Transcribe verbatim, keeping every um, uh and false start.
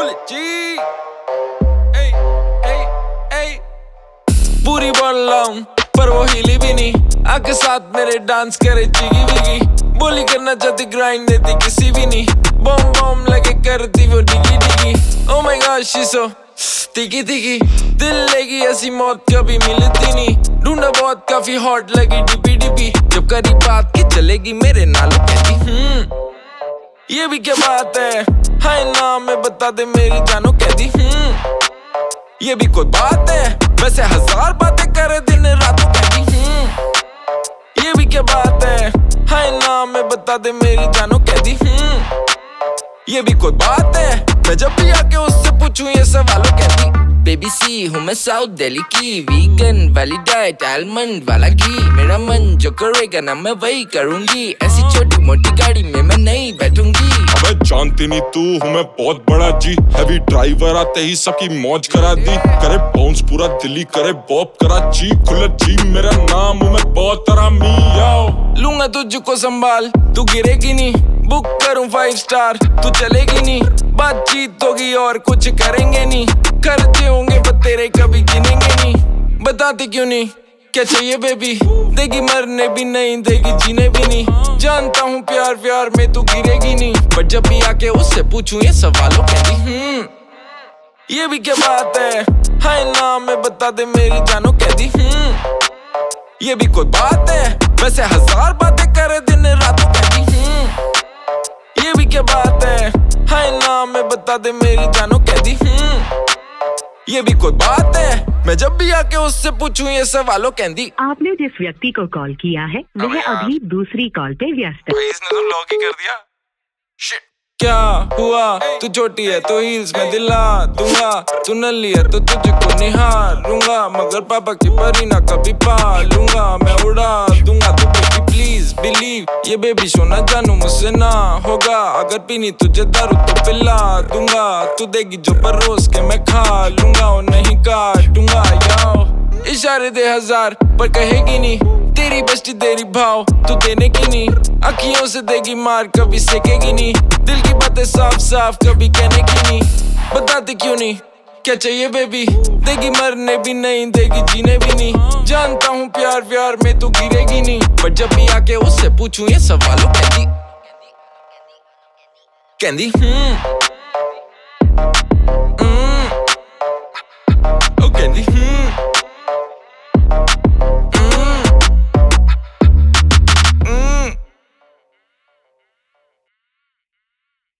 जी ए, ए, ए। पूरी बॉल लाऊं पर वो हिली भी नहीं, आके साथ मेरे डांस करे चिगी विगी। बोली करना चाहती ग्राइंड देती किसी भी नहीं, बॉम बॉम लगे करती वो डिगी डिगी। Oh my god she so तिकी तिकी, दिल लेगी ऐसी मौत कभी मिलती नहीं। ढूंढा बहुत काफी हॉट लगी डिपी डिपी, जब करी बात की चलेगी मेरे नालों कहती हम्म ये भी क्या बात है, हाय नाम में बता दे मेरी जानो कहती हम्म ये भी कोई बात है, वैसे हजार बातें करे दिन रातों कहती हम्म ये भी क्या बात है, हाय नाम में बता दे मेरी जानो कहती हम्म ये भी कोई बात है। मैं जब भी आके उससे पूछूं ये सवालों कहती बेबी सी हूँ मैं साउथ दिल्ली की, वीगन वाली डाइट आलमंड वाला घी। मेरा मन जो करेगा ना मैं वही करूंगी, ऐसी छोटी मोटी गाड़ी में मैं नहीं बैठूंगी। अबे जानती नहीं तू हूँ मैं बहुत बड़ा जी, हैवी ड्राइवर आते ही सबकी मौज करा दी। करे बाउंस पूरा दिल्ली करे बॉप कराची, खुला जी मेरा नाम हूँ मैं बहुत आरामी। आओ लूंगा तुझको संभाल तू गिरेगी नहीं, बुक करूं फाइव स्टार तू चलेगी नहीं। बातचीत होगी और कुछ करेंगे नहीं, खर्चे होंगे पर तेरे कभी गिनेंगे नहीं। बताती क्यों नहीं क्या चाहिए बेबी, देगी मरने भी नहीं देगी जीने भी नहीं। जानता हूँ प्यार प्यार में तू गिरेगी नहीं, बट जब भी आके उससे पूछूं ये सवालों कहती हम्म ये भी क्या बात है, हाय नाम में बता दे मेरी जानो कहती हम्म ये भी कोई बात है, वैसे हजार बातें करे दिन रातों कहती हम्म ये भी क्या बात है, हाय नाम में बता दे मेरी जानो कहती हम्म ये भी कोई बात है। मैं जब भी आके उससे पूछूं ये सवालों कहती आपने जिस व्यक्ति को कॉल किया है वह अभी दूसरी कॉल पे व्यस्त है। इसने तो लॉक ही कर दिया। शिट क्या हुआ तू छोटी है तो हील्स में दिला दूंगा, तू नल्ली है तो तुझको निहारूंगा, मगर पापा की परी ना कभी पालूंगा। मैं उड़ा दूंगा तो बेबी प्लीज बिलीव, ये बेबी सोना जानू मुझसे ना होगा। अगर पीनी तुझे दारू तो पिला दूंगा, तू देगी जो परोस के मैं खा लूंगा और नहीं काटूंगा। याओ इशारे दे हजार पर कहेगी नहीं, तेरी बेस्टी तेरी भाव तू देने की नहीं। अखियों से देगी मार कभी सेकेगी नहीं, दिल की बातें साफ साफ कभी कहने की नहीं। बताती क्यों नहीं क्या चाहिए बेबी, देगी मरने भी नहीं देगी जीने भी नहीं। जानता हूँ प्यार प्यार में तू गिरेगी नहीं, बट जब भी आके उससे पूछूं ये सवालों कहती कहती हम्म हम्म ओ कहती हम्म